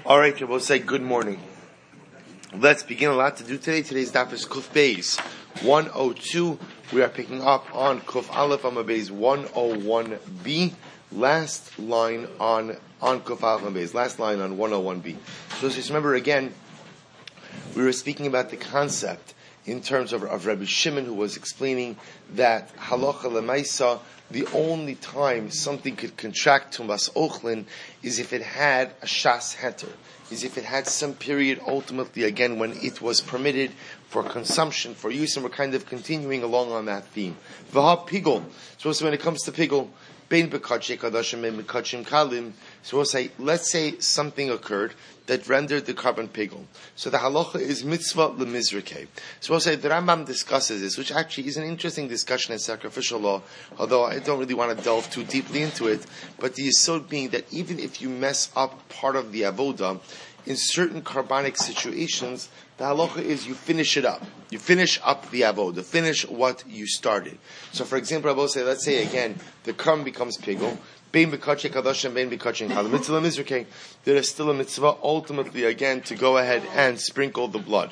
All right, we'll say good morning. Let's begin. A lot to do today. Today's daf is Kuf Beis 102. We are picking up on Kuf Aleph Amud Beis 101b. Last line on Kuf Aleph Amud Beis. Last line on 101b. So just remember again, we were speaking about the concept in terms of Rabbi Shimon, who was explaining that halacha lemaisa, the only time something could contract tumas ochlin is if it had a shas heter, is if it had some period ultimately again when it was permitted for consumption, for use, and we're kind of continuing along on that theme. V'ha pigul. So when it comes to pigul, bein bekachim kadashim bein bekachim kalim. So we'll say, let's say something occurred that rendered the carbon pigul. So the halacha is mitzvah lemizrikei. So we'll say the Rambam discusses this, which actually is an interesting discussion in sacrificial law, although I don't really want to delve too deeply into it. But the yesod being that even if you mess up part of the avoda, in certain carbonic situations, the halacha is you finish it up. You finish up the avoda, finish what you started. So for example, I will say, let's say again, the carbon becomes pigul. Bein bekachim kadashim, bein bekachim kalim. Mitzvah lemizrikei. There is still a mitzvah ultimately again to go ahead and sprinkle the blood.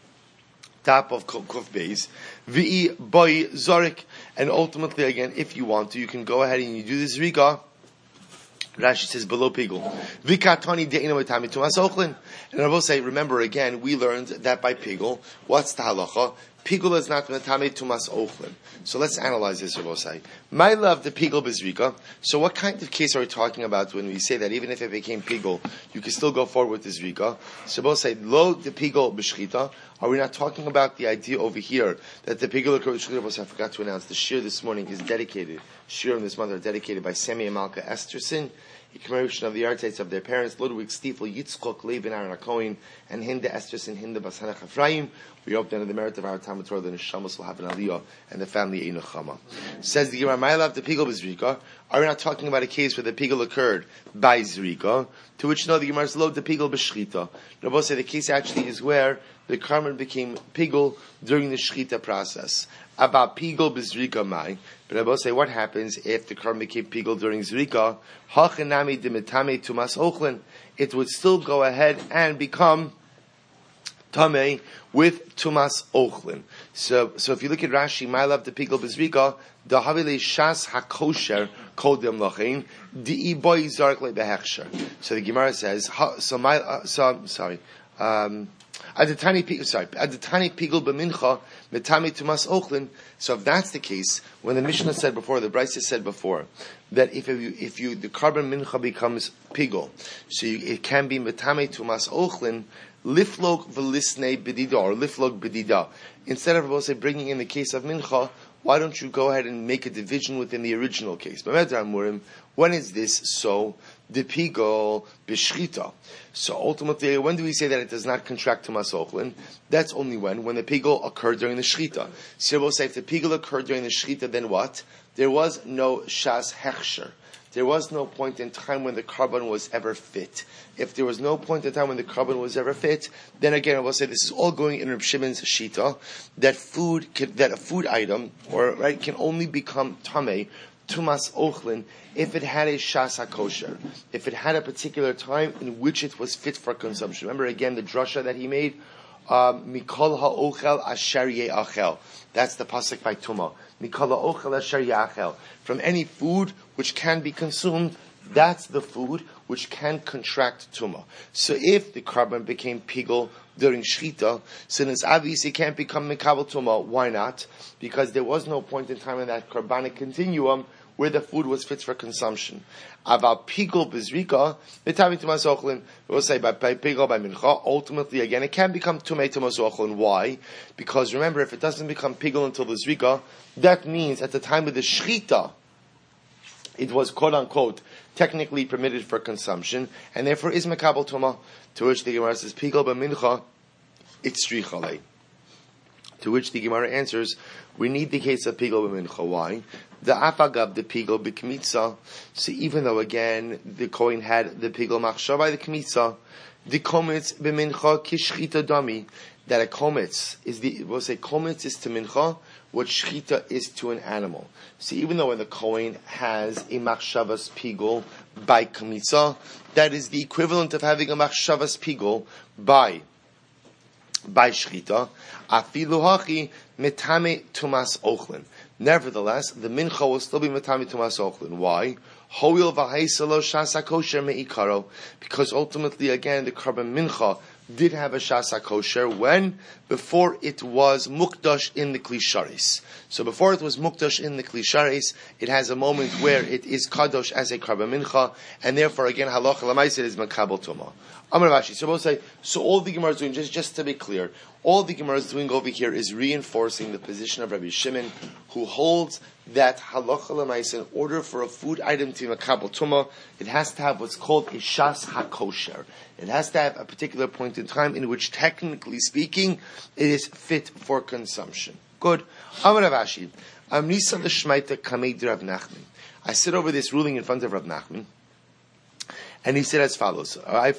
Top of Kuf Beis, V'i boy zorik, and ultimately again, if you want to, you can go ahead and you do this zrika. Rashi says below pigul. V'katoni de'ina v'tami tumas ochlin. And I will say, remember again, we learned that by pigul, what's the halacha? Pigul is not v'tami tumas ochlin. So let's analyze this, Rabbi say. My love, the pigul bezrika. So what kind of case are we talking about when we say that even if it became pigul, you can still go forward with the zrika? So Rabbi say, lo the pigul b'shchita. Are we not talking about the idea over here that the pigul occurs b'shchita? I forgot to announce the shir this morning is dedicated. Shir and this month are dedicated by Semi and Malka Esterson, a commemoration of the archetypes of their parents, Ludwig Stiefel, Yitzchok, Levin, Aaron Cohen, and Hinda Esterson, Hinda Basanach Ephraim. We hope that in the merit of our Talmud Torah, the Neshamas will have an aliyah, and the family Eino Chama. Says the Gemara, my love, the pigul b'zrika. Are we not talking about a case where the pigul occurred by zrika? To which no, the Gemara is lo the pigul b'shchita. Rabbi say the case actually is where the carbon became pigul during the shchita process. About pigul b'zrika mai. But Rabbi say what happens if the carbon became pigul during zrika? Hachenami demitame tumas ochlin. It would still go ahead and become tamei with tumas ochlin. So if you look at Rashi, my love the pigul b'zrika, the havile shas hakosher kodem lachin di boy zark le behechsher. So the Gemara says, at the tiny pigul b'mincha metami tumas ochlin. So if that's the case, when the Mishnah said before, the Brisa said before, that if the carbon mincha becomes pigul, so it can be metami tumas ochlin, liflog v'lisnei bedida, or liflog bedida. Instead of bringing in the case of mincha, why don't you go ahead and make a division within the original case? When is this so? The pigul b'shchita. So ultimately, when do we say that it does not contract tumas ochlin? That's only when the pigul occurred during the shchita. So we'll say if the pigul occurred during the shchita, then what? There was no shas hechsher. There was no point in time when the carbon was ever fit. If there was no point in time when the carbon was ever fit, then again I will say this is all going in Reb Shimon's shita that a food item can only become tamei tumas ochlin if it had a shas hakosher, if it had a particular time in which it was fit for consumption. Remember again the drasha that he made, mikol ha'ochel asher ye'achel. That's the pasuk by Tuma. Mikol ha'ochel asher ye'achel. From any food which can be consumed, that's the food which can contract Tuma. So if the carbon became pigul during shchita, so it's obvious it can't become mikabel Tuma. Why not? Because there was no point in time in that carbonic continuum where the food was fit for consumption. About pigul bezrika, mitami tumas ochlin, we'll say by pigul by mincha, ultimately again it can become tumei tumas ochlin. Why? Because remember, if it doesn't become pigul until the zrika, that means at the time of the shchita, it was quote unquote technically permitted for consumption, and therefore is mekabel tuma. To which the Gemara says pigul by mincha, it's strichale. To which the Gemara answers, we need the case of pigul b'mincha. Why? The afagav the pigul b'kmitza. So even though again the Kohen had the pigul machshava by the kmitza, the kometz b'mincha kishchita dami. That a kometz is kometz is to mincha what shchita is to an animal. So even though when the Kohen has a machshavas pigul by kmitza, that is the equivalent of having a machshavas pigul by shchita, afilu hachi metame tumas ochlin. Nevertheless, the mincha will still be metame tumas ochlin. Why? Hoil v'haisalo shasa kosher meikaro, because ultimately, again, the carbon mincha did have a shasa kosher when? Before it was mukdash in the klisharis. So before it was mukdash in the klisharis, it has a moment where it is kadosh as a carbon mincha, and therefore, again, halacha l'maaseh is makabel tuma. Amar Rashi. So we'll say, so all the Gemara is doing, just to be clear, all the Gemara is doing over here is reinforcing the position of Rabbi Shimon, who holds that halacha l'maaseh, in order for a food item to be makabel tuma, it has to have what's called a shas hakosher. It has to have a particular point in time in which, technically speaking, it is fit for consumption. Good. Amar Rashi. Amnisa l'shmaita kameid Rav Nachman. I sit over this ruling in front of Rav Nachman, and he said as follows: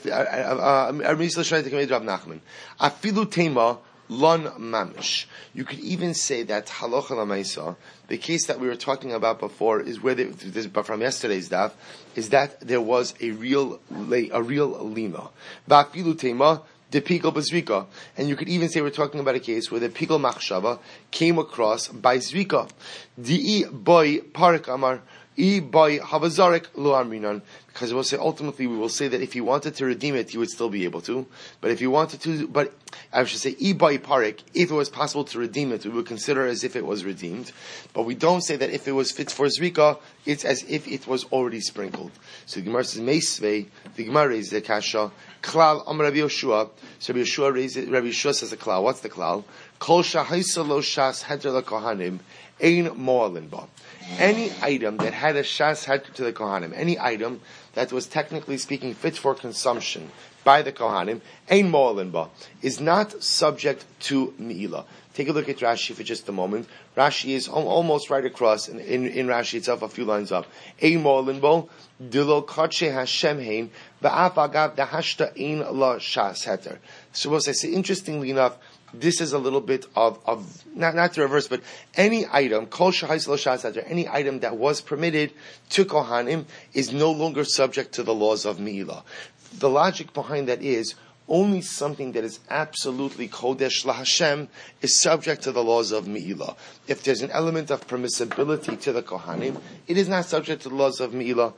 Afilu tema lon mamish. You could even say that halacha l'maisa, the case that we were talking about before, is where from yesterday's daf, is that there was a real lina. Va'afilu tema the pikol b'zrika, and you could even say we're talking about a case where the pikol machshava came across by zrika. Di'i boy parik amar. Because we'll say ultimately we will say that if he wanted to redeem it, he would still be able to. But if he wanted to, but I should say parik, if it was possible to redeem it, we would consider as if it was redeemed. But we don't say that if it was fit for zrika, it's as if it was already sprinkled. So the Gemara says meisvei. The Gemara raises the kasha. Klal Amar Rabbi Yoshua. So Rabbi Yoshua raises. Rabbi Yoshua says a klal. What's the klal? Kol shahaisa lo shas heder lakohanim ein mo'alin ba. Any item that had a shas heder to the kohanim, any item that was technically speaking fit for consumption by the kohanim, ein mo'alin ba, is not subject to me'ilah. Take a look at Rashi for just a moment. Rashi is almost right across in Rashi itself, a few lines up. Ein mo'alin ba, dilo kache Hashem hein, ba'af agav dahashta ein la shas heder. So we'll say, interestingly enough, this is a little bit of not to reverse, but any item, kol shahais lo shas heder, any item that was permitted to kohanim is no longer subject to the laws of me'ilah. The logic behind that is only something that is absolutely kodesh laHashem is subject to the laws of me'ilah. If there's an element of permissibility to the kohanim, it is not subject to the laws of me'ilah.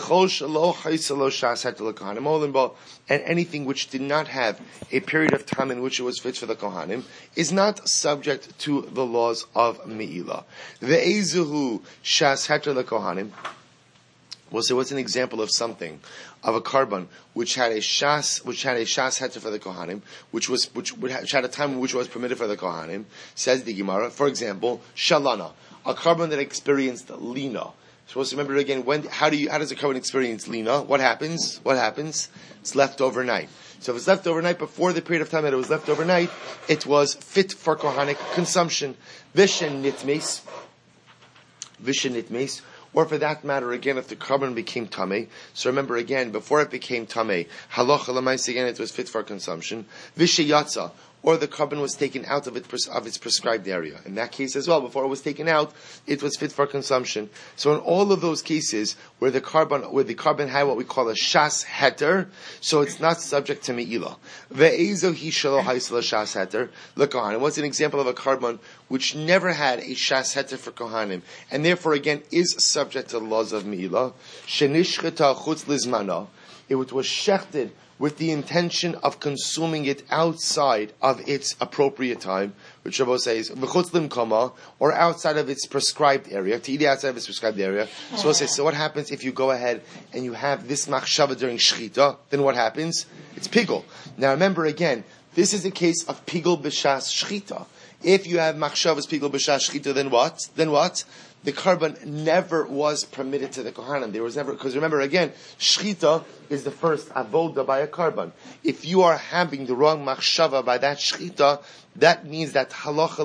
And anything which did not have a period of time in which it was fit for the kohanim is not subject to the laws of me'ilah. Ve'ezuhu shas heter lekohanim. We'll say, what's an example of something, of a carbon which had a shas heter for the kohanim, which had a time in which it was permitted for the kohanim? Says the Gemara, for example, shalana, a carbon that experienced lina. Supposed to remember again, how does a carbon experience lina? What happens? It's left overnight. So if it's left overnight before the period of time that it was left overnight, it was fit for kohanic consumption. Vishen nitmes. Or for that matter, again, if the carbon became tamei, so remember again, before it became tamei, halacha l'maaseh, again, it was fit for consumption. Vishayatza, or the carbon was taken out of its prescribed area. In that case as well, before it was taken out, it was fit for consumption. So in all of those cases where the carbon had what we call a shas heter, so it's not subject to me'ilah. Ve'ezo hi shelo haisel shas heter lekohanim. What's an example of a carbon which never had a shas heter for kohanim, and therefore again is subject to the laws of me'ilah? Shenishcheta chutz lizmana. It was shechted with the intention of consuming it outside of its appropriate time, which Rabbi says, v'chutz limkoma, or outside of its prescribed area, to eat outside of its prescribed area. So we'll say, so what happens if you go ahead and you have this machshava during shchita? Then what happens? It's pigul. Now remember again, this is a case of pigul b'shas shchita. If you have machshavas pigul b'shas shchita, then what? The carbon never was permitted to the kohanim. There was never, because remember again, shchita is the first avoda by a carbon. If you are having the wrong machshava by that shchita, that means that halacha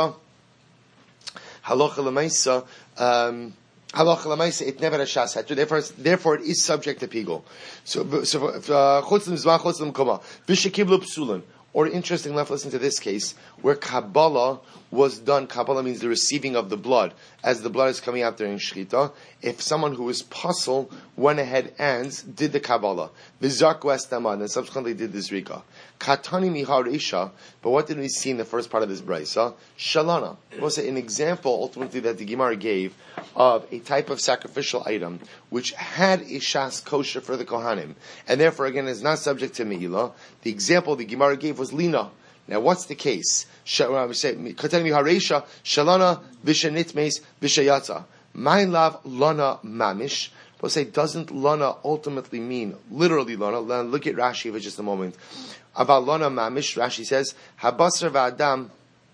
l'maisa, it never has shas heter. Therefore, it is subject to pigul. So chutzim zman, chutzim koma, v'shekiblu psulin. Or interesting enough, listen to this case where Kabbalah was done, Kabbalah means the receiving of the blood, as the blood is coming out during Shechita, if someone who was puzzle went ahead and did the Kabbalah, Vizak Westama, and then subsequently did the Zrika. Katani Miharisha, but what did we see in the first part of this Braisa? Shalana. It was an example, ultimately, that the Gemara gave of a type of sacrificial item which had a shas kosher for the Kohanim, and therefore, again, is not subject to Me'ilah. The example the Gemara gave was Lina. Now, what's the case? We say, Katani Miharisha, Shalana, Vishanitmes, Vishayata. My love, Lana Mamish. We'll say, doesn't Lana ultimately mean, literally Lana? Look at Rashi for just a moment. About Lana Mamish, Rashi says, Habasar v'adam.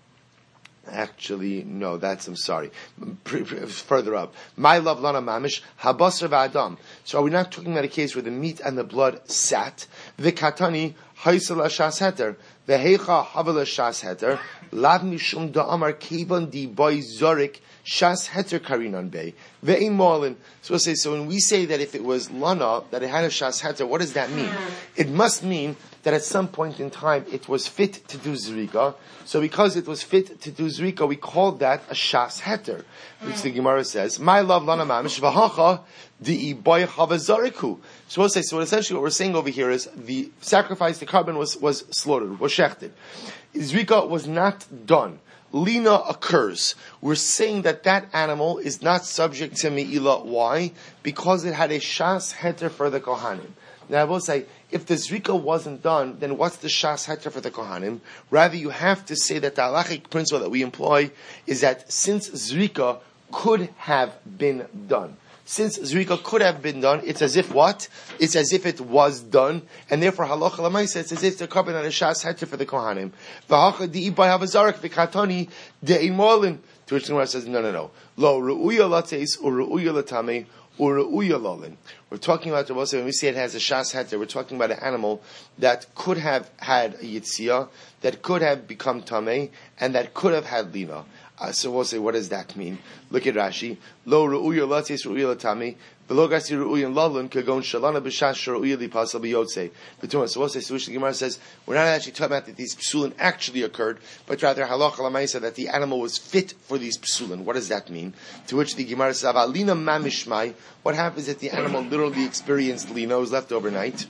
Actually, no, I'm sorry. Further up. My love, Lana Mamish, Habasar v'adam. So are we not talking about a case where the meat and the blood sat? V'katani, Haisel Shas Heter. V'heicha Havel Shas Heter. Lav mishum da'amar kevan di boy zorik. Shas heter karinan bay ve'in molin. So we'll say, so when we say that if it was lana, that it had a shas heter, what does that mean? It must mean that at some point in time it was fit to do zrika. So because it was fit to do zrika, we called that a shas heter, which the Gemara says, my love lana mamish v'hacha di boy chavazariku. So we'll say, so essentially what we're saying over here is the sacrifice, the carbon was slaughtered, was shechted. Zrika was not done. Lina occurs. We're saying that animal is not subject to Me'ilah. Why? Because it had a Shas Heter for the Kohanim. Now I will say, if the Zrika wasn't done, then what's the Shas Heter for the Kohanim? Rather, you have to say that the halachic principle that we employ is that since Zrika could have been done, since Zrika could have been done, it's as if what? It's as if it was done, and therefore halacha l'maisa, it's as if the carbon on a shas heter for the kohanim. V'hacha di'ibay havazarik v'katani de'imolin. To which the Gemara says, no. Lo ru'uya lateis or ru'uya latame or ru'uya lolin. We're talking about, when we say it has a shas heter, we're talking about an animal that could have had a yitziyah, that could have become tameh, and that could have had lina. So we'll say, what does that mean? Look at Rashi. Lo ru'uya latis ru'uya latami, v'lo gasi ru'uya lalun kagon shalana b'shas ru'uya lipasal b'yotze. So we'll say, so which the Gemara says, we're not actually talking about that these psulin actually occurred, but rather halacha l'maisa that the animal was fit for these psulin. What does that mean? To which the Gemara says, avalina mamishmai. What happens if the animal literally experienced lina, was left overnight?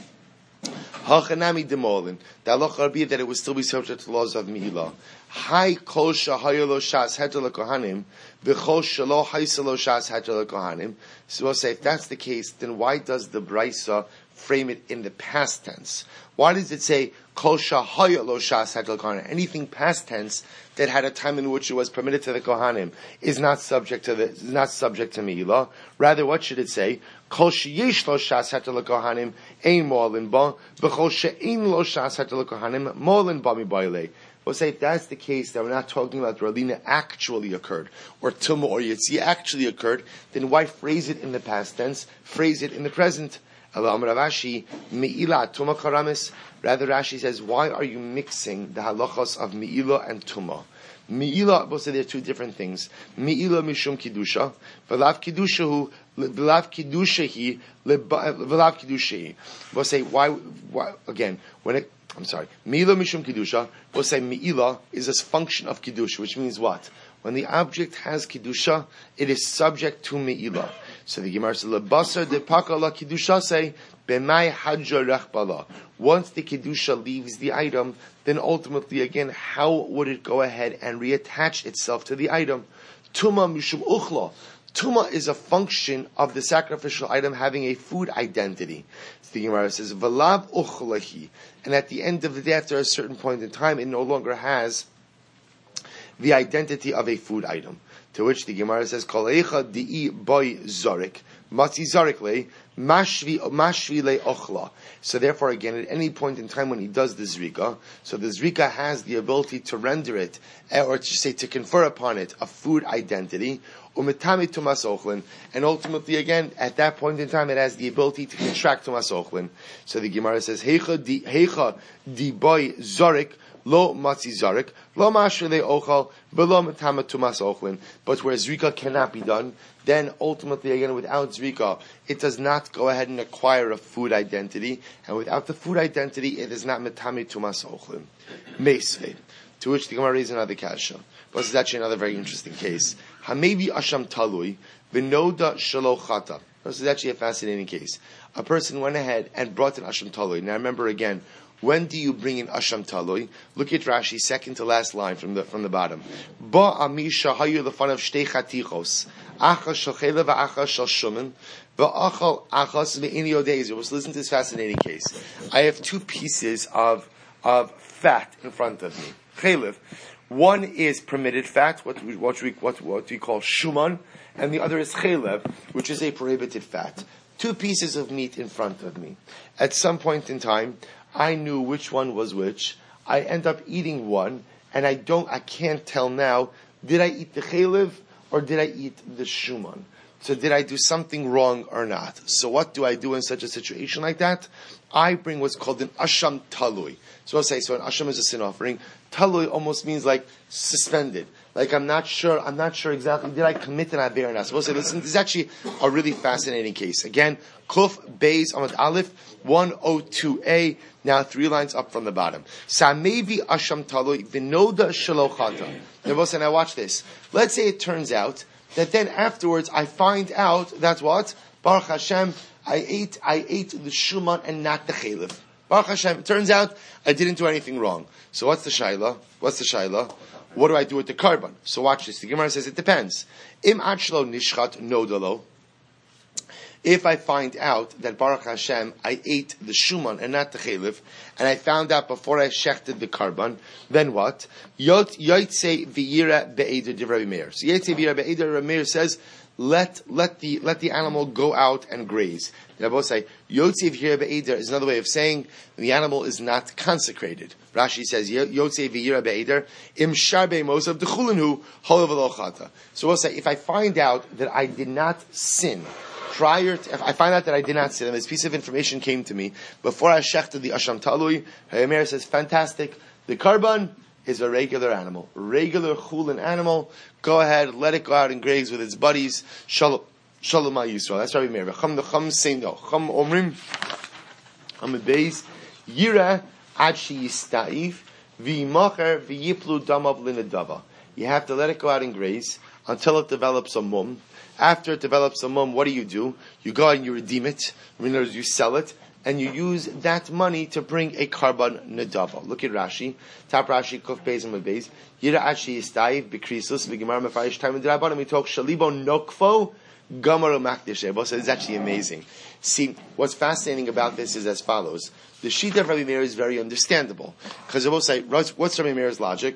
Hachanami demolin. The halacha would be that it would still be subject to the laws of Me'ilah. Hai kol shahayolo shas heter lekohanim, v'chol shalo haiselo shas heter lekohanim. So we'll say, if that's the case, then why does the Braisa frame it in the past tense? Why does it say kol shahayolo shas heter lekohanim? Anything past tense that had a time in which it was permitted to the kohanim is not subject to Me'ilah. Rather, what should it say? Kol sheyesh lo shas heter lekohanim ein molin ba, v'chol she'ein lo shas heter lekohanim molin ba mibayle. We'll say if that's the case, that we're not talking about Ralina actually occurred, or Tumah or Yitzi actually occurred, then why phrase it in the past tense? Phrase it in the present. Ravashi, Me'ilah Tumah Karamis. Rather, Rashi says, why are you mixing the halachos of Me'ilah and Tumah? Me'ilah, we'll say there are two different things. Me'ilah mishum kidusha, v'lav kidushahu, v'lav kidushahi, v'lav kidushahi. We'll say, why, again, Me'ilah mishum kidusha, we'll say Me'ilah is a function of kidusha, which means what? When the object has kidusha, it is subject to Me'ilah. So the Gemara says, Lebasar de pakala kidusha say, B'mai hajja rechbala. Once the kedusha leaves the item, then ultimately, again, how would it go ahead and reattach itself to the item? Tuma mishum uchla. Tuma is a function of the sacrificial item having a food identity. So the Gemara says, V'lav uchlahi. And at the end of the day, after a certain point in time, it no longer has the identity of a food item. To which the Gemara says, Kol eicha di'i boy zorik, matzi zorik le, mashvi le ochla. So therefore, again, at any point in time when he does the zrika, so the zrika has the ability to render it, or to say, to confer upon it, a food identity, umetami tumas ochlin, and ultimately, again, at that point in time, it has the ability to contract tumas ochlin. So the Gemara says, Heicha di boy zorik, lo matzi zarik, lo mashrele ochal, velo metama tumas ochlin. But where zrika cannot be done, then ultimately, again, without zrika, it does not go ahead and acquire a food identity, and without the food identity, it is not metami tumas ochlin. Meisved. To which the Gemara raises another kasha. But this is actually another very interesting case. Hamevi asham talui v'noda shelo chata. This is actually a fascinating case. A person went ahead and brought an asham talui. Now remember again, when do you bring in asham talui? Look at Rashi, second to last line from the bottom. Ba amisha hayu lefanav shtei chatichos, achas shel chela v'achas shel shumen, v'achal achas ve'ini yodezer. Let's listen to this fascinating case. I have two pieces of fat in front of me. Chelev. One is permitted fat, what we call shuman, and the other is chelev, which is a prohibited fat. Two pieces of meat in front of me. At some point in time, I knew which one was which. I end up eating one, and I can't tell now, did I eat the chelev or did I eat the shuman? So did I do something wrong or not? So what do I do in such a situation like that? I bring what's called an asham talui. So I'll say, so an asham is a sin offering. Talui almost means like suspended. Like I'm not sure exactly, did I commit an aver or not? So we'll say, listen, this is actually a really fascinating case. Again, Kuf, Beis, Amad Aleph, 102a, now 3 lines up from the bottom. Samevi asham talui, vinoda shalochata. Now we'll say, now watch this. Let's say it turns out that then afterwards I find out that what? Baruch Hashem, I ate the shuman and not the chelev. Baruch Hashem, it turns out I didn't do anything wrong. So what's the shayla? What do I do with the carbon? So watch this. The Gemara says it depends. Im achlo nishchat nodalo. If I find out that Baruch Hashem, I ate the shuman and not the chelev, and I found out before I shechted the carbon, then what? Yotze v'yira be'eder divrei Meir. So Yotze v'yira be'eder, Rabbi Meir says, let the animal go out and graze. The Rabbi say Yotze v'yira be'eder is another way of saying the animal is not consecrated. Rashi says Yotze v'yira be'eder im shar be'mosav d'chulinhu holav v'lo chata. So we'll say if I find out that I did not sin. If I find out that I did not sin, and this piece of information came to me before I shechted the asham talui, Meir says, fantastic. The carbon is a regular animal, regular chulin animal. Go ahead, let it go out and graze with its buddies. Shalom Yisrael. That's Rabbi Meir. Chum the chum say no. Chum omrim. Chum beis yira ad sheyistaif v'yimacher v'yiplu damav linadava. You have to let it go out and graze until it develops a mum. After it develops a mum, what do? You go out and you redeem it. In other words, you sell it, and you use that money to bring a carbon nadava. Look at Rashi. Top Rashi, Kuf Beis and Beis. Yira Ashi Yistayiv, Bikrisus, Vigimar Mefarish, Time and Drabanim, we talk Shalibo Nokfo, Gamaru Makdish. So it's actually amazing. See, what's fascinating about this is as follows. The Shita of Rabbi Meir is very understandable. Because it will say, what's Rabbi Meir's logic?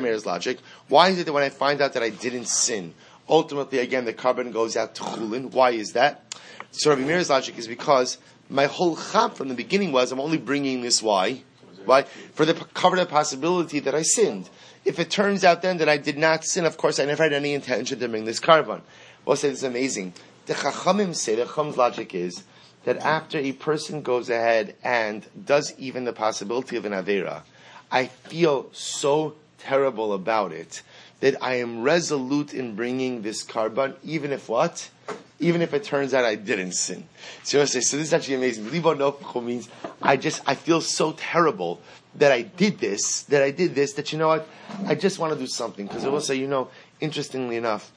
Why is it that when I find out that I didn't sin, ultimately, again, the carbon goes out to chulin? Why is that? So Rabbi Meir's logic is because my whole chap from the beginning was I'm only bringing this. Why? For the cover the possibility that I sinned. If it turns out then that I did not sin, of course I never had any intention to bring this carbon. We'll say this is amazing. The Chachamim say, the Chacham's logic is that after a person goes ahead and does even the possibility of an Avera, I feel so terrible about it that I am resolute in bringing this carbon, even if what? Even if it turns out I didn't sin. So this is actually amazing. Libo nofcho means I feel so terrible that I did this, that you know what? I just want to do something. Because I will say, interestingly enough,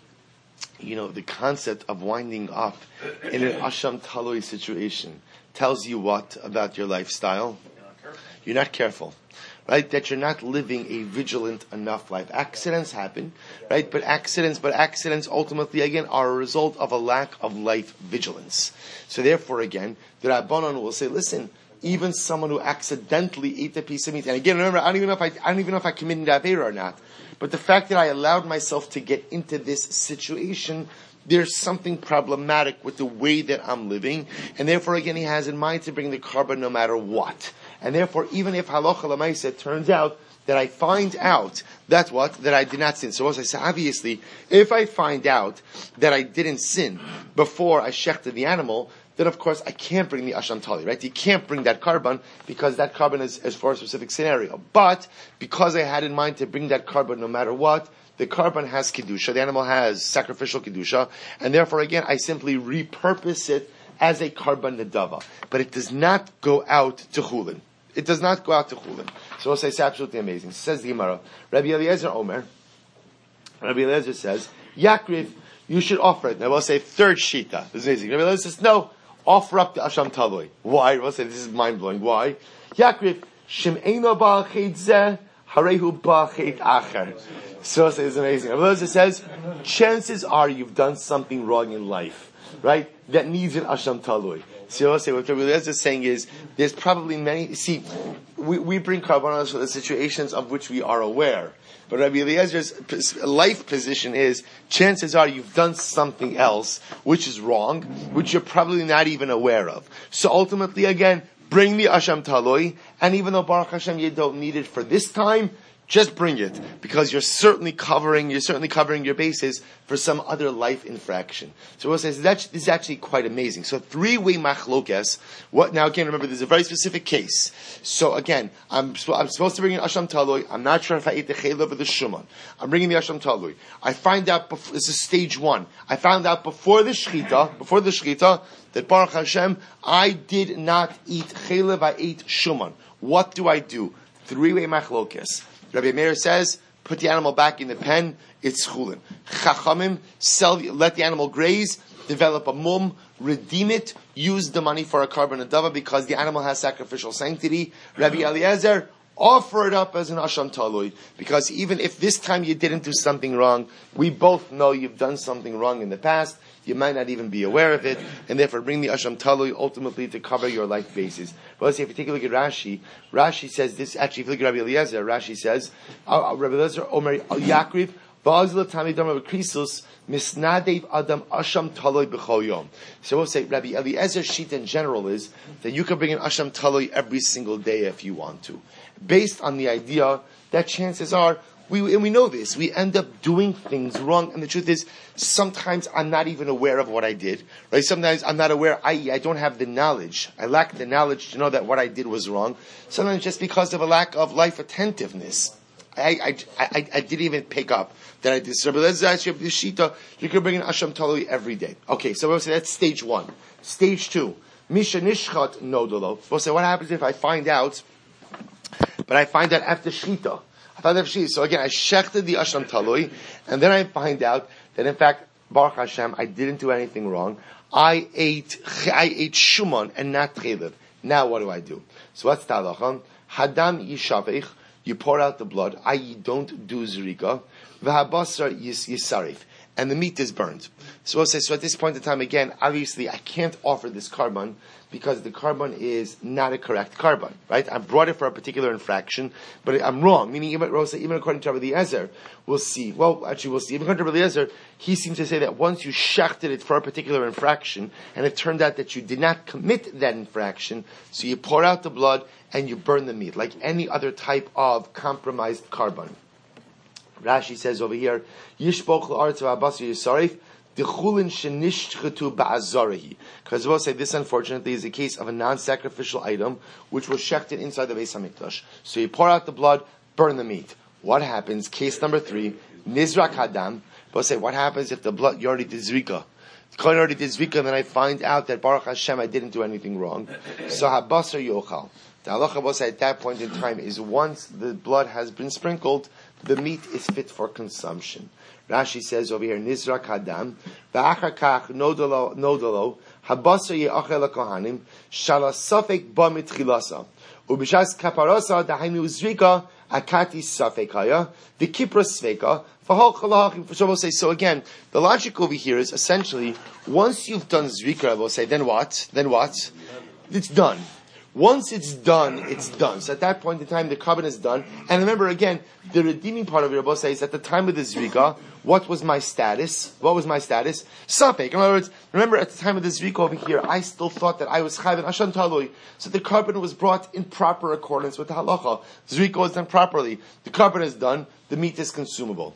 the concept of winding up in an asham talui situation tells you what about your lifestyle? You're not careful. Right, that you're not living a vigilant enough life. Accidents happen, right? But accidents ultimately, again, are a result of a lack of life vigilance. So therefore, again, the Rabbanon will say, listen, even someone who accidentally ate a piece of meat, and again, remember, I don't even know if I committed Avera or not, but the fact that I allowed myself to get into this situation, there's something problematic with the way that I'm living, and therefore, again, he has in mind to bring the carbon no matter what. And therefore, even if halacha l'maisa turns out that I find out that I did not sin. So as I say, obviously, if I find out that I didn't sin before I shechted the animal, then of course I can't bring the asham tali, right? You can't bring that carbon because that carbon is for a specific scenario. But because I had in mind to bring that carbon no matter what, the carbon has kedusha, the animal has sacrificial kedusha, and therefore again I simply repurpose it as a carbon nadava. But it does not go out to chulin. It does not go out to chulin. So we'll say it's absolutely amazing. Says the Gemara, Rabbi Eliezer Omer. Rabbi Eliezer says, Yakriv, you should offer it. Now we'll say third shita. This is amazing. Rabbi Eliezer says, no, offer up the Asham Taloi. Why? We'll say this is mind blowing. Why? Yakriv, Shim'eino ba'al chet zeh, harehu ba'al chet acher. So we'll say it's amazing. Rabbi Eliezer says, chances are you've done something wrong in life, right? That needs an Asham Taloi. So we'll say what Rabbi Eliezer is saying is, there's probably many, see, we bring karbanos for the situations of which we are aware. But Rabbi Eliezer's life position is, chances are you've done something else which is wrong, which you're probably not even aware of. So ultimately, again, bring the Asham Taloi, and even though Baruch Hashem you don't need it for this time, just bring it, because you're certainly covering your bases for some other life infraction. So we'll say this is actually quite amazing. So three-way machlokes. Now again, remember, there's a very specific case. So again, I'm supposed to bring in Asham Taloi. I'm not sure if I ate the chaylev or the shuman. I'm bringing the Asham Taloi. I find out, this is stage one. I found out before the shchita, that Baruch Hashem, I did not eat chaylev, I ate shuman. What do I do? Three-way machlokes. Rabbi Meir says, put the animal back in the pen, it's chulin. Chachamim, let the animal graze, develop a mum, redeem it, use the money for a carbon adava because the animal has sacrificial sanctity. Rabbi Eliezer, offer it up as an Asham Taloi, because even if this time you didn't do something wrong, we both know you've done something wrong in the past. You might not even be aware of it, and therefore bring the Asham Taloi ultimately to cover your life bases. But let's see, if you take a look at Rashi says this, actually, if you look at Rabbi Eliezer, Rashi says, Rabbi Eliezer, Omer Yakriv, Ba'azil Tamidam of Krisus, Misnadev Adam Asham Taloi B'chol Yom. So we'll say, Rabbi Eliezer's sheet in general is that you can bring an Asham Taloi every single day if you want to. Based on the idea that chances are, and we know this, we end up doing things wrong, and the truth is, sometimes I'm not even aware of what I did, right? Sometimes I'm not aware, I don't have the knowledge. I lack the knowledge to know that what I did was wrong. Sometimes just because of a lack of life attentiveness. I didn't even pick up that I did. So let's ask you, Shita, you can bring an Asham Taloi every day. Okay, so we'll say that's stage one. Stage two, Misha Nishchat Nodolo. We'll say, what happens if I find out after Shita? So again, I shechted the Asham Taloi, and then I find out that in fact, Baruch Hashem, I didn't do anything wrong. I ate shuman and not chaylev. Now what do? So what's the halacha? Hadam yishavech, you pour out the blood. I don't do zrika. V'habasar yisarif, and the meat is burned. So we'll say, so at this point in time, again, obviously I can't offer this carbon because the carbon is not a correct carbon, right? I brought it for a particular infraction, but I'm wrong. Meaning, even according to Rabbi Eliezer, we'll see. Well, actually, we'll see. Even according to Rabbi Eliezer, he seems to say that once you shechted it for a particular infraction, and it turned out that you did not commit that infraction, so you pour out the blood and you burn the meat, like any other type of compromised carbon. Rashi says over here, Yishpoch l'aretz v'abasar yisarif, D'chulin shenishchetu ba'azarehi. Because we'll say this, unfortunately, is a case of a non-sacrificial item which was shechted inside the Beis Hamikdash. So you pour out the blood, burn the meat. What happens? Case number 3, nizrak hadam. We'll say, what happens if the blood, you already did zrika? The Kohen already did zrika, and then I find out that Baruch Hashem, I didn't do anything wrong. So habasar yochal. The halacha will say at that point in time is once the blood has been sprinkled, the meat is fit for consumption. Rashi says over here, Nizrak Hadam, V'achar kach nodolo, habasar ye'achel kohanim, shala safek ba mitchilasa, ubishas kaparasa dahainu zrika akati safek haya, v'kipra sveka, v'hol chalachim. So we'll say, so again, the logic over here is essentially, once you've done zrika, we'll say, then what? It's done. Once it's done, it's done. So at that point in time, the carbon is done. And remember again, the redeeming part of your Rabbi says, at the time of the Zrika, what was my status? Safek. In other words, remember at the time of the Zrika over here, I still thought that I was Chayv and Asham Taloi. So the carbon was brought in proper accordance with the halacha. Zrika was done properly. The carbon is done. The meat is consumable.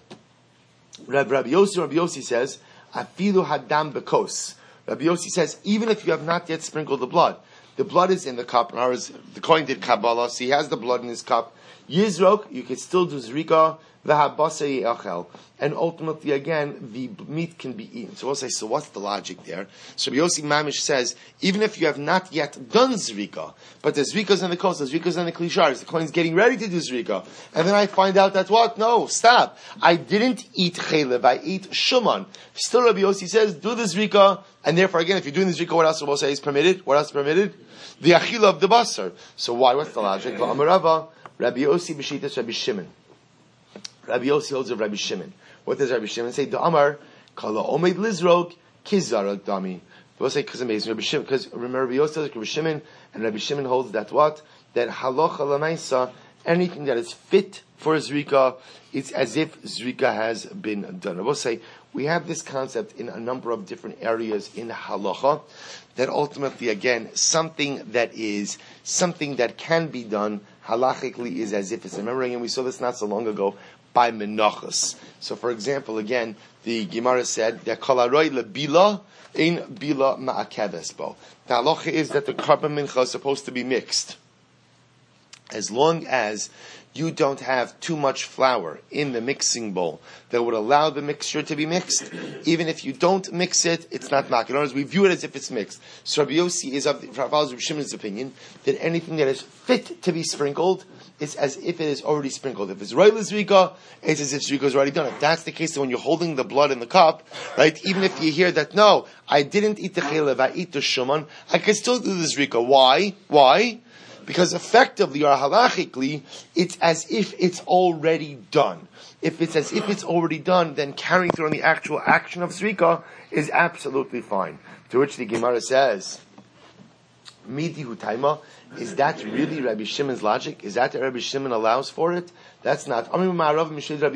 Rabbi Yossi says, Afilu hadam bekos. Rabbi Yossi says, even if you have not yet sprinkled the blood is in the cup. The Kohen did Kabbalah, so he has the blood in his cup. Yizrok, you can still do Zrika. v'habasar ye'achel, and ultimately again the meat can be eaten. So we'll say, so what's the logic there? So Rabbi Yossi Mamish says, even if you have not yet done zrika, but the zrika's in the coast, the zrika's in the klisharis, the Kohen's getting ready to do zrika, and then I find out that what? No, stop. I didn't eat chelev, I ate shuman. Still Rabbi Yossi says, do the zrika, and therefore again, if you're doing the zrika, what else we'll say is permitted? What else is permitted? The achila of the basar. So why? What's the logic? Rabbi Yossi b'shitas Rabbi Shimon. Rabbi Yossi holds of Rabbi Shimon. What does Rabbi Shimon say? The Amar kala omed lizrog kizarag dami. We'll say because amazing Rabbi Shimon, because remember Rabbi Yossi Rabbi Shimon, and Rabbi Shimon holds that what? That halacha lamaisa, anything that is fit for zrika, it's as if zrika has been done. I will say we have this concept in a number of different areas in halacha, that ultimately again something that can be done halachically is as if it's. Remember again, we saw this not so long ago by menachos. So for example, again, the Gemara said that kol haroi lebila ein bila ma'akeves bo. The halacha is that the karban mincha is supposed to be mixed. As long as you don't have too much flour in the mixing bowl that would allow the mixture to be mixed, even if you don't mix it, it's not mak. In other words, we view it as if it's mixed. So Rabbi Yossi is of Rabbi Shimon's opinion that anything that is fit to be sprinkled is as if it is already sprinkled. If it's royal zrika, it's as if zrika is already done. If that's the case, then when you're holding the blood in the cup, right, even if you hear that, no, I didn't eat the chelev, I eat the shuman, I can still do the zrika. Why? Because effectively or halachically, it's as if it's already done. If it's as if it's already done, then carrying through on the actual action of zrika is absolutely fine. To which the Gemara says, Midi hutaima, is that really Rabbi Shimon's logic? Is that Rabbi Shimon allows for it? That's not. I'll tell you what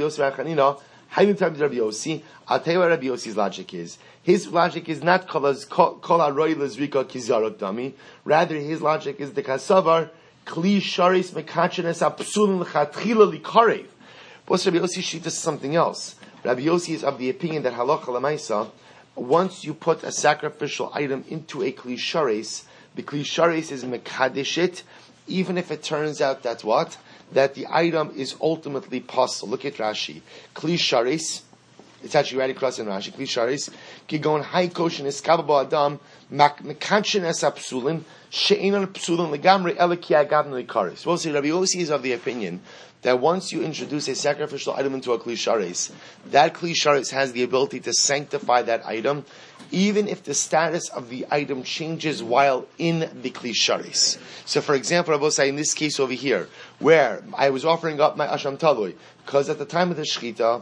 Rabbi Yossi's logic is. His logic is not kol haroi lezrika kizarok dami. Rather, his logic is the kasavar kli sharis mekachenes apsulin lechatchila likarev. But Rabbi Yossi shita is something else. Rabbi Yossi is of the opinion that halacha lemaisa, once you put a sacrificial item into a kli sharis, the kli sharis is mekadeshit, even if it turns out that what? That the item is ultimately possible. Look at Rashi. Kli sharis, it's actually right across in Rashi. Kli sharis, kigon haikosh neskababo adam mekachen es apsulin she'enon psulin legamri eleki agavn likaris. We'll see. Rabbi Yossi is of the opinion that once you introduce a sacrificial item into a kli sharis, that kli sharis has the ability to sanctify that item, even if the status of the item changes while in the kli sharis. So, for example, I will say in this case over here, where I was offering up my asham talui, because at the time of the shechita,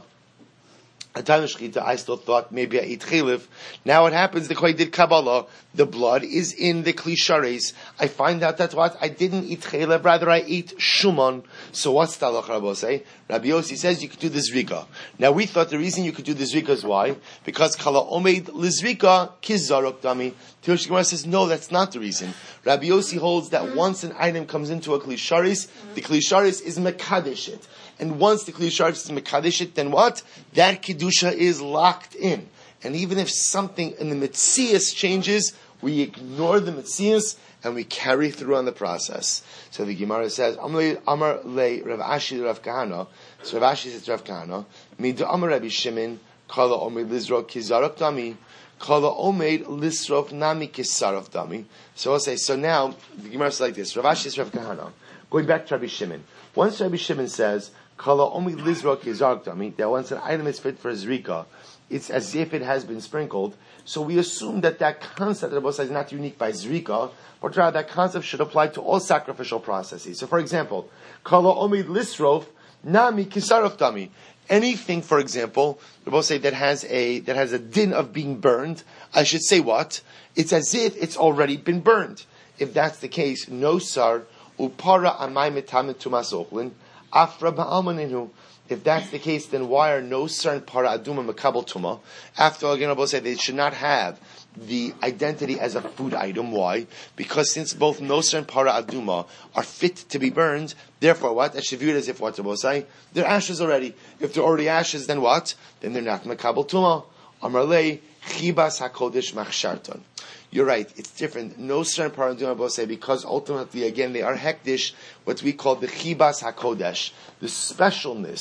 I still thought maybe I eat chelev. Now what happens? The Kohen did Kabbalah. The blood is in the kli sharis. I find out that what? I didn't eat chelev, rather I ate shuman. So what's the halacha Rabbi say? Rabbi Yossi says you could do the zrika. Now we thought the reason you could do the zrika is why? Because kala omeid lizrika kizarok dami. Tirush Gemara says no, that's not the reason. Rabbi Yossi holds that once an item comes into a kli sharis, the kli sharis is mekadeshet. And once the kli sharis is mekadeshet, then what? That kedusha is locked in. And even if something in the mitzias changes, we ignore the mitzias and we carry through on the process. So the Gemara says, Amar le Rav Ashi Rav Kahana. So Rav Ashi says to Rav Kahana, Midu Amar Rabbi Shimon, Kala Omed Lizrok Kizarok Dami, Kala Omed Lisrok Nami Kisarok Dami. So I'll say, so now, the Gemara says like this, Rav Ashi says Rav Kahana, going back to Rabbi Shimon. Once Rabbi Shimon says, Kala Omed Lizrok Kizarok Dami, that once an item is fit for zrika, it's as if it has been sprinkled. So we assume that concept that Rabbi says is not unique by zrika, but rather that concept should apply to all sacrificial processes. So for example, Kala Omid Lisrof Nami Kisarov Dami. Anything, for example, Rabbi say that has a din of being burned, I should say what? It's as if it's already been burned. If that's the case, no sar upara amay metamet tumas ochlin afra ba'almaninu. If that's the case, then why are no certain para aduma makabel tuma? After all, again, Rabbi say they should not have the identity as a food item. Why? Because since both noser and para aduma are fit to be burned, therefore what? I should view it as if what Rabbi say? They're ashes already. If they're already ashes, then what? Then they're not makabel tuma. Amarlei chibas hakodesh machsharton. You're right, it's different. No certain para aduma say because ultimately again they are hektish, what we call the chibas hakodesh, the specialness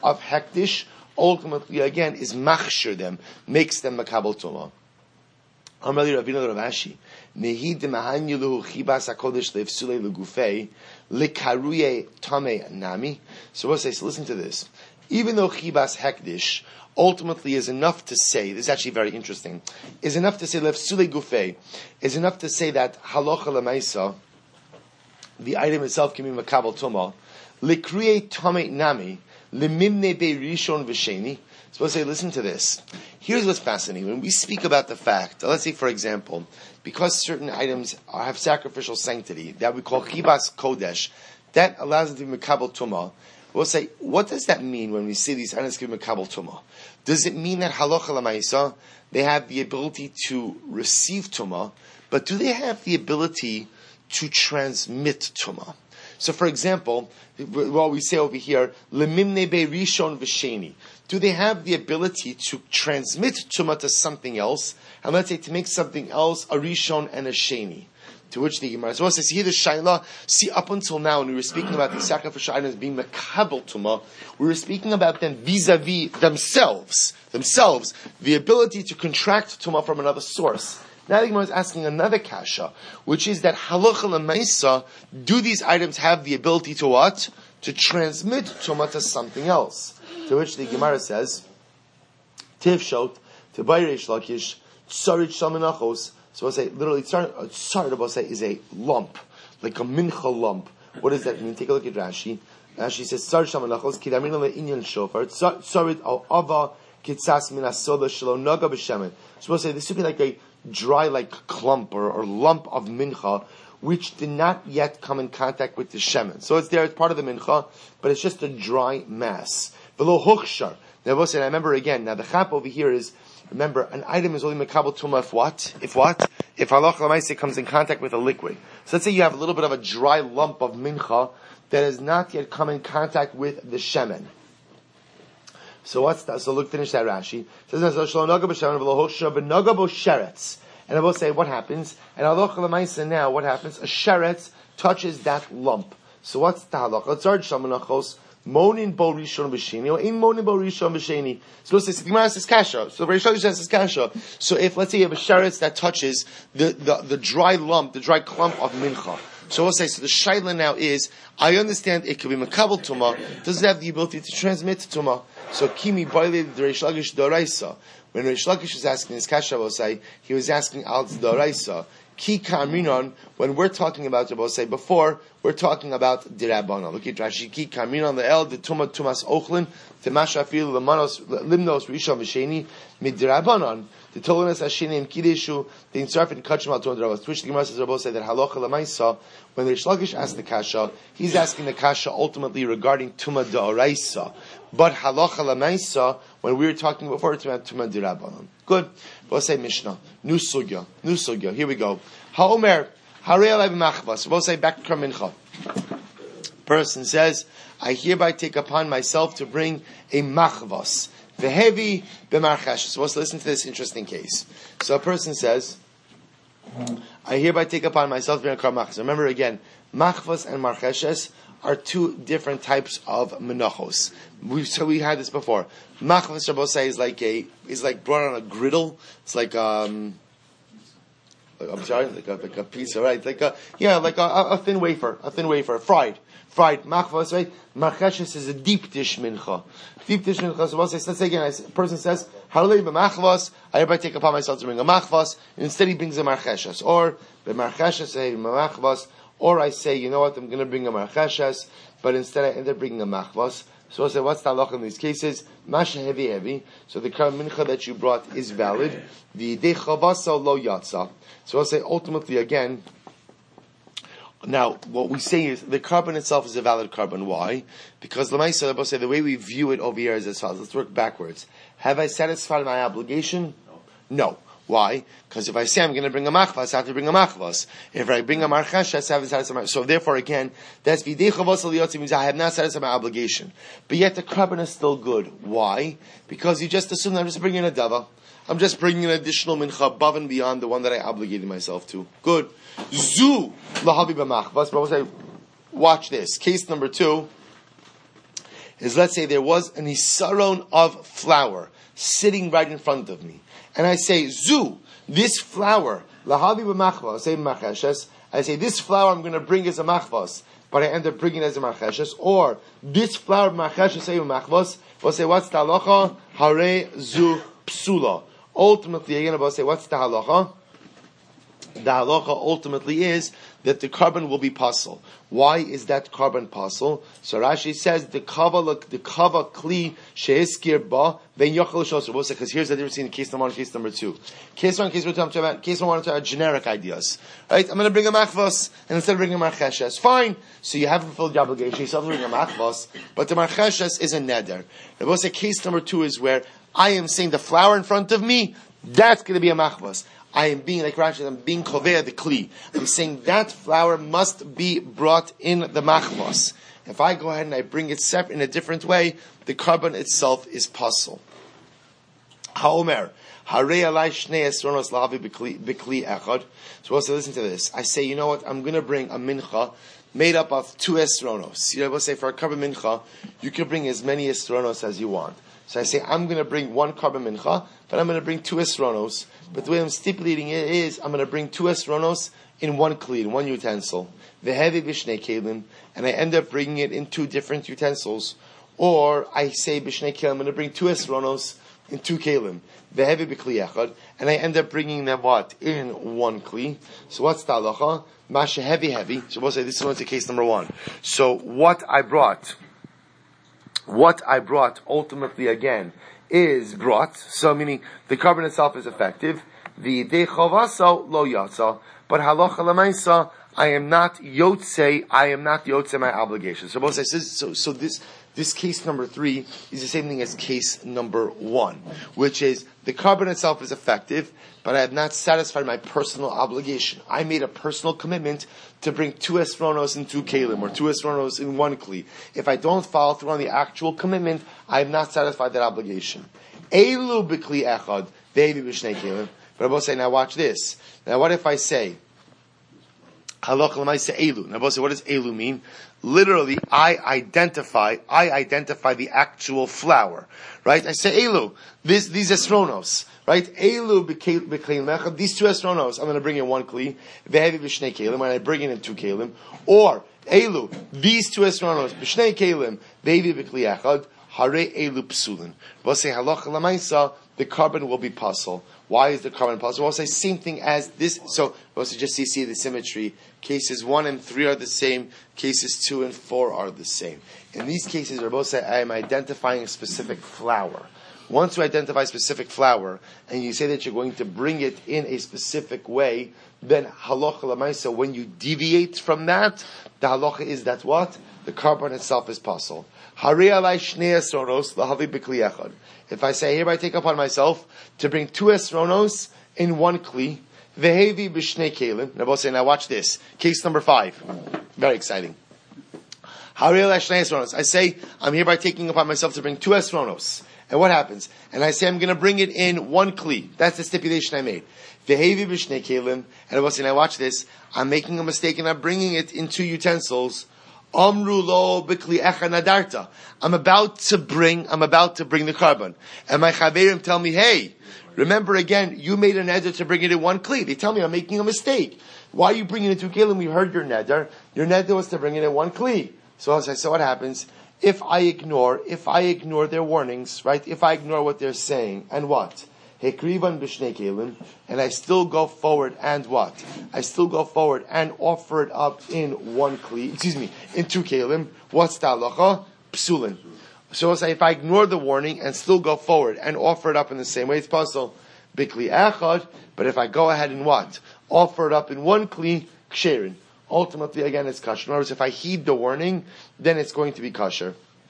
of hektish ultimately again is machshir them, makes them makabel tumah. Amali Rabbeinu Rav Ashi, Nehi demahanyu luhu chibas hakodesh leifsulei legufei likaruye tamei nami. So we'll say, so listen to this. Even though chibas hekdish ultimately is enough to say, this is actually very interesting, is enough to say leifsulei gufei, is enough to say that halacha lemaisa, the item itself can be makabel tumah, likruye tamei nami, lemimne be rishon v'sheni. So we'll say, listen to this. Here's what's fascinating. When we speak about the fact, let's say, for example, because certain items have sacrificial sanctity, that we call chibas kodesh, that allows them to be mekabel tumah. We'll say, what does that mean when we say these items can be mekabel tumah? Does it mean that halacha l'maisa, they have the ability to receive tumah, but do they have the ability to transmit tumah? So, for example, what we say over here, lemimne be rishon v'sheni. Do they have the ability to transmit tumah to something else? And let's say to make something else a rishon and a sheni. To which the Gemara says, here the shaila. See, up until now, when we were speaking about these sacrificial items being makabel tumah, we were speaking about them vis-a-vis themselves, the ability to contract tumah from another source. Now the Gemara is asking another kasha, which is that halacha l'maisa, do these items have the ability to what? To transmit tumah to something else? To which the Gemara says, Tiv shot, Tibai Reish Lakish, Tsarit Shamanachos. So we'll say, literally, Tsarit, we'll say, is a lump, like a mincha lump. What does that mean? Take a look at Rashi. Rashi says, Tsarit Shamanachos, Kidamina le'inyan shofar, Tsarit al-ava, Kitsas min asoda shelo naga b'shemen. So we'll say, this would be like a dry, like clump or lump of mincha, which did not yet come in contact with the shemen. So it's there, it's part of the mincha, but it's just a dry mass. V'lo hochshar. Now we'll say, I remember again, now the chap over here is, remember, an item is only mekabel tumah if what? If halacha l'maaseh comes in contact with a liquid. So let's say you have a little bit of a dry lump of mincha that has not yet come in contact with the shemen. So what's that? So look, finish that Rashi. It says, and I will say, what happens? And halacha l'maaseh now, what happens? A sheretz touches that lump. So what's the halacha? Monin bo rishon b'sheni, or in monin bo rishon b'sheni. So let's say the Gemara says kasha. So Reish Lakish says kasha. So if let's say you have a sheretz that touches the dry lump, the dry clump of mincha. So we'll say, so the shaila now is, I understand it could be makabel tumah, doesn't have the ability to transmit tumah. So kimi boile the Reish Lakish doraisa. When Reish Lakish was asking his kasha, we'll say, he was asking al doraisa. Ki kaminon, when we're talking about, we'll say before, we're talking about dirabana. Look at Rashi. Ki kaminon le'el the tumas ochlin temasha afil lemanos limnos rishon v'sheni midrabanon. The tolonas hashinim kideshu the insarf and kachim al tuan dravas. Which the Gemara says, Rabbi say that halacha lemaisa. When the Reish Lakish asked the kasha, he's asking the kasha ultimately regarding tuma da'oraisa. But halacha lemaisa, when we were talking before, it's about tuma dirabanon. Good. We'll say Mishnah. New sugya. Here we go. Ha'omer, harei alai b'machvas. We'll say back to Mincha. Person says, I hereby take upon myself to bring a machvas. Vehevi b'marcheshes. So let's listen to this interesting case. So a person says, I hereby take upon myself to bring a kar machvas. Remember again, machvas and marcheshes are two different types of menachos. We had this before. Machvas, Rabbi say, is like brought on a griddle. It's like like a pizza, right? Like a thin wafer, fried. Machvas, right? Marcheshes is a deep dish mincha. So let's say again, a person says, Harlei b'machvas, I hereby take upon myself to bring a machvas, and instead he brings a marcheshes. Or, b'marcheshes, say, machvas, or I say, you know what, I'm going to bring a marcheshes, but instead I end up bringing a machvas. So I say, what's the halacha in these cases? Masha heavy. So the kar mincha that you brought is valid. The dechavasa lo yatsa. So I'll say, ultimately again, now what we say is the carbon itself is a valid carbon. Why? Because l'maisa, I'll say the way we view it over here is as follows. Let's work backwards. Have I satisfied my obligation? No. Why? Because if I say I'm going to bring a machvas, I have to bring a machvas. If I bring a marcheshes, I have to satisfy my... So therefore, again, that's v'dei chavos aliyotzi means I have not satisfied my obligation. But yet the carbon is still good. Why? Because you just assume I'm just bringing a dava. I'm just bringing an additional mincha above and beyond the one that I obligated myself to. Good. Zu lahavi b'machvas. But I will say, watch this. Case number 2. is, let's say there was an isaron of flour sitting right in front of me, and I say, Zu, this flour, lahavi b'machvas, I say, this flour I'm going to bring as a machvas, but I end up bringing it as a marcheshes, or this flour marcheshes say machvas, we'll say, what's the halacha? Hare zu psula. Ultimately, again, we'll say, what's the halacha? The halacha ultimately is that the carbon will be pasul. Why is that carbon pasul? So Rashi says the kava kli she'iskir ba ben yochel shosur. Because here's the difference in case number 1 and case number 2. Case 1, case 2, case 1 are generic ideas. Right? I'm going to bring a machvas, and instead of bringing a marcheshes, fine. So you haven't fulfilled your obligation. You still have to bring a machvas, but the marcheshes is a neder. And we'll say case number 2 is where I am saying the flour in front of me, that's going to be a machvas. I am being, like Rashi, I'm being kovea the kli. I'm saying that flour must be brought in the machvos. If I go ahead and I bring it separate in a different way, the carbon itself is pasul. Haomer, harei alai shnei esronos lahavi b'kli echad. So also listen to this. I say, you know what? I'm going to bring a mincha made up of 2 esronos. You know, we'll say for a carbon mincha, you can bring as many esronos as you want. So I say, I'm going to bring 1 carbon mincha, but I'm going to bring 2 esronos. But the way I'm stipulating it is, I'm going to bring 2 esronos in 1 kli, in 1 utensil. Vehevi b'shnei kelim, and I end up bringing it in 2 different utensils. Or I say b'shnei kelim, I'm going to bring 2 esronos in 2 kelim. Vehevi b'kli echad, and I end up bringing them what? In 1 kli. So what's the halacha? Masha heavy. So we'll say this is to case number 1. So what I brought ultimately again is brought, so meaning the carbon itself is effective. The dechavasa lo yatsa, but halacha lemaisa, I am not yotze my obligation. So both says so this case number 3 is the same thing as case number 1, which is the carbon itself is effective, but I have not satisfied my personal obligation. I made a personal commitment to bring 2 esronos in 2 kelim, or 2 esronos in 1 kli. If I don't follow through on the actual commitment, I have not satisfied that obligation. Eilu b'kli echad, ve'evi b'shnei kelim. But I will say, now watch this. Now what if I say, halach l'maisa elu. Now, what does elu mean? Literally, I identify the actual flour. Right? I say elu. These esronos. Right? Elu b'kelim echad. These 2 esronos, I'm going to bring in 1 kli. Ve'evi b'shnei kelim. When I bring it in 2 kelim. Or, elu. These 2 esronos, b'shnei kelim. Ve'evi b'kli echad. Hare elu psulin. We'll say halach l'maisa. The carbon will be pasul. Why is the carbon pasul? We'll say same thing as this. So we'll say just see the symmetry. Cases 1 and 3 are the same. Cases 2 and 4 are the same. In these cases, we're both saying I am identifying a specific flour. Once you identify a specific flour and you say that you're going to bring it in a specific way, then halacha l'maisa, when you deviate from that, the halacha is that what? The carbon itself is pasul. Hari alai shnei esronos lahavi b'kli echad. If I say, hereby take upon myself to bring 2 esronos in 1 kli, vehevi b'shnei kelim. Now both say, now watch this. Case number 5. Very exciting. Hari alai shnei esronos. I say, I'm hereby taking upon myself to bring 2 esronos. And what happens? And I say, I'm going to bring it in 1 kli. That's the stipulation I made. Vehevi b'shnei kelim. And I will say, now watch this. I'm making a mistake and I'm bringing it in 2 utensils. Amru lo b'kli echa nadarta. I'm about to bring the carbon. And my chaverim tell me, hey, remember again, you made a neder to bring it in 1 kli. They tell me I'm making a mistake. Why are you bringing it in 2 kelim? We heard your neder. Your neder was to bring it in 1 kli. So what happens? If I ignore their warnings, right? If I ignore what they're saying, and what? Hekrivan b'shnei kelim, and I still go forward and what? I still go forward and offer it up in 1 kli, in 2 kelim. What's the halacha? Psulin. So if I ignore the warning and still go forward and offer it up in the same way, it's possible. Bikli echad, but if I go ahead and what? Offer it up in 1 kli, ksherin. Ultimately, again, it's kosher. In other words, if I heed the warning, then it's going to be kosher.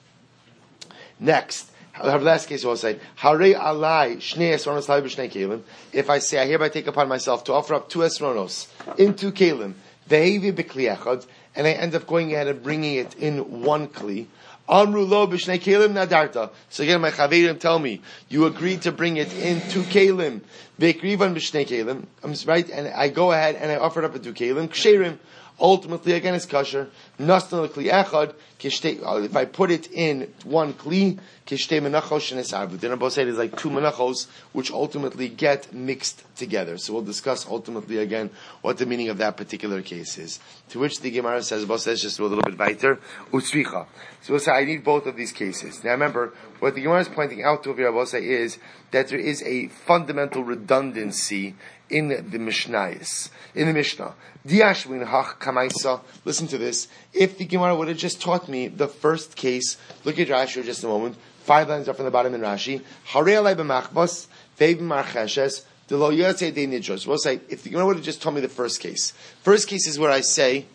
Next, the last case will say, Hare alai shnei esronos lahavi b'shnei kelim. If I say, I hereby take upon myself to offer up 2 esronos in 2 kelim, vehevi b'kli echad, and I end up going ahead and bringing it in 1 kli. Amru lo b'shnei kelim nadarta. So again, my chaverim tell me, you agreed to bring it in 2 kelim. Ve'krivan b'shnei kelim. Right? And I go ahead and I offer it up in 2 kelim. Ksherim. ultimately again it's kosher. Nastan l'kli echad, if I put it in one kli, kishtei menachos shenesarvu. Then both say there's like two menachos, which ultimately get mixed together. So we'll discuss ultimately again what the meaning of that particular case is. To which the Gemara says, both says just a little bit weiter, utzricha. So we'll say, I need both of these cases. Now remember, what the Gemara is pointing out to over here, is that there is a fundamental redundancy in the Mishnayos, in the Mishnah. Diashwin hach kamaisa. Listen to this. If the Gemara would have just taught me the first case, look at Rashi for just a moment. 5 lines up from the bottom in Rashi. Harei alai b'machbos, ve'im marcheshes, delo yotzei de nidros. We'll say, if the Gemara would have just told me the first case. First case is where I say,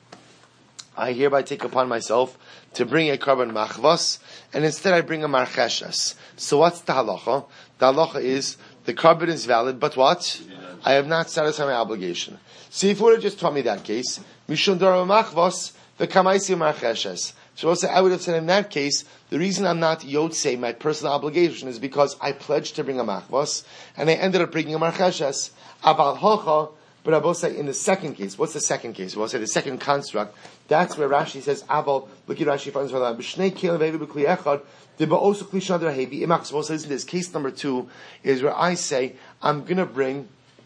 I hereby take upon myself to bring a carbon machvos, and instead I bring a marcheshes. So what's the halacha? The halacha is, the carbon is valid, but what? I have not satisfied my obligation. So if you would have just taught me that case, mishum daro machvos, the kamaisi marcheshes. So also I would have said in that case, the reason I'm not yotzei, my personal obligation, is because I pledged to bring a machvos, and I ended up bringing a marcheshes. Aval hocha, but I will say in the second case, what's the second case? We'll say the second construct. That's where Rashi says, Aval, look at Rashi, b'shnei kelim ve'evi b'kli echad, we'll say this. Case number 2 is where I say, I'm going to bring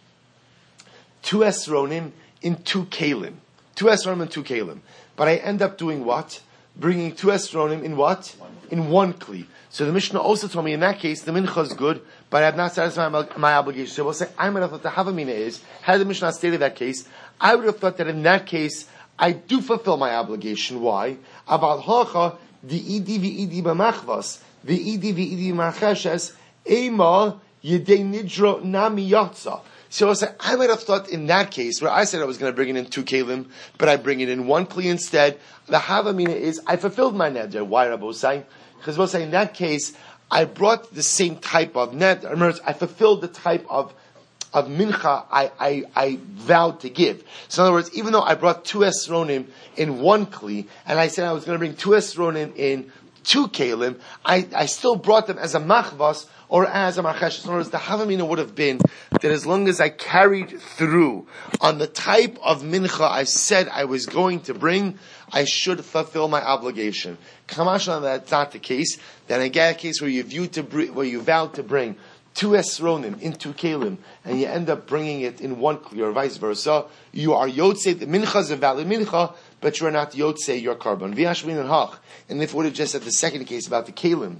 2 esronim in 2 kalim. 2 esronim in 2 kalim. But I end up doing what? Bringing 2 esronim in what? In 1 kli. So the Mishnah also told me in that case, the mincha is good, but I have not satisfied my obligation. So we'll say, I might have thought the Havamina is, had the Mishnah stated that case, I would have thought that in that case, I do fulfill my obligation. Why? About hacha, the idi v'idi b'machvas, the idi v'idi marcheshes, ema yedei nidro nami yatsa. So I might have thought in that case, where I said I was going to bring it in 2 kalim, but I bring it in 1 kli instead, the Havamina is, I fulfilled my neder. Why, Rabbi Osai? Because Rabbi Osai, in that case, I brought the same type of neder, I fulfilled the type of mincha I vowed to give. So in other words, even though I brought 2 esronim in 1 kli, and I said I was going to bring 2 esronim in 2 kalim, I still brought them as a machvas or as a marcheshes. In other words, the Havamina would have been that as long as I carried through on the type of mincha I said I was going to bring, I should fulfill my obligation. Kamashal, that's not the case. Then I get a case where you vowed to bring 2 esronim in 2 kalim, and you end up bringing it in 1 kli, or vice versa. You are yotzei, the mincha is a valid mincha, but you are not yotzei your carbon. V'yashmin and hach. And if we would have just said the second case about the kalim,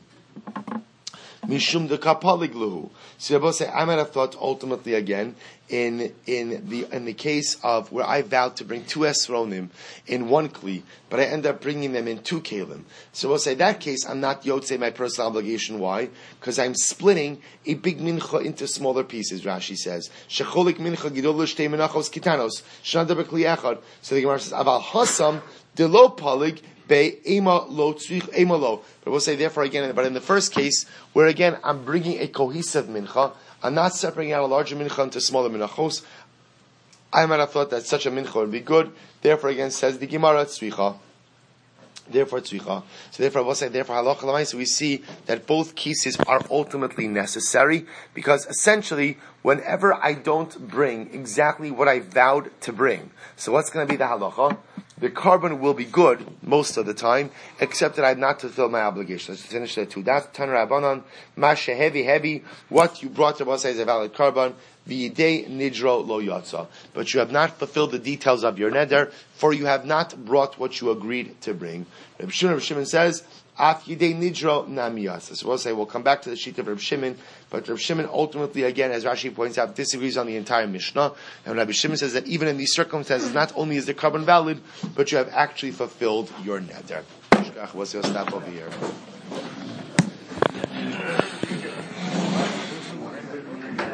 mishum de kapaligluhu. So Rabbi say, I might have thought ultimately again in the case of where I vowed to bring 2 esronim in 1 kli, but I end up bringing them in 2 kalim. So we'll say that case I'm not yotzei my personal obligation. Why? Because I'm splitting a big mincha into smaller pieces. Rashi says shecholik mincha gidol shtei menachos kitanos shnada b'kli echad. So the Gemara says aval hasam delo palig. But we'll say therefore again, but in the first case, where again I'm bringing a cohesive mincha, I'm not separating out a larger mincha into smaller minachos, I might have thought that such a mincha would be good. Therefore again says the Gemara tzricha. Therefore tzricha. So therefore we'll say therefore halacha l'maisa we see that both cases are ultimately necessary, because essentially whenever I don't bring exactly what I vowed to bring, so what's going to be the halacha? The carbon will be good most of the time, except that I have not fulfilled my obligation. Let's finish that too. That's Tan Rabbanan, Masha heavy. What you brought to us is a valid carbon. V'yidei nidro lo yatsa. But you have not fulfilled the details of your neder, for you have not brought what you agreed to bring. Reb Shimon says, Af yidei nidro nam yatsa. So we'll say, we'll come back to the sheet of Reb Shimon, but Reb Shimon ultimately, again, as Rashi points out, disagrees on the entire Mishnah. And Rabbi Shimon says that even in these circumstances, not only is the carbon valid, but you have actually fulfilled your neder. We'll stop over here.